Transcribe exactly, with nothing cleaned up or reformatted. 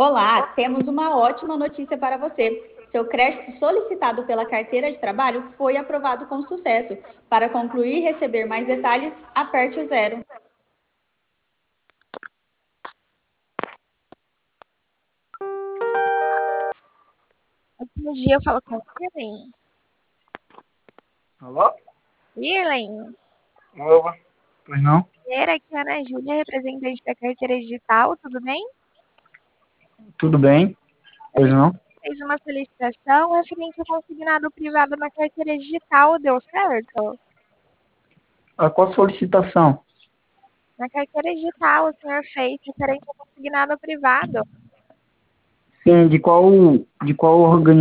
Olá, temos uma ótima notícia para você. Seu crédito solicitado pela carteira de trabalho foi aprovado com sucesso. Para concluir e receber mais detalhes, aperte o zero. Outro dia eu falo com a Elaine. Alô? E Elaine? Opa, pois não? Era aqui a Ana Júlia, representante da carteira digital, tudo bem? Tudo bem? A Pois gente não? fez uma solicitação referente ao consignado privado na carteira digital, deu certo? A qual solicitação? Na carteira digital, o senhor fez referente ao consignado privado. Sim, de qual, de qual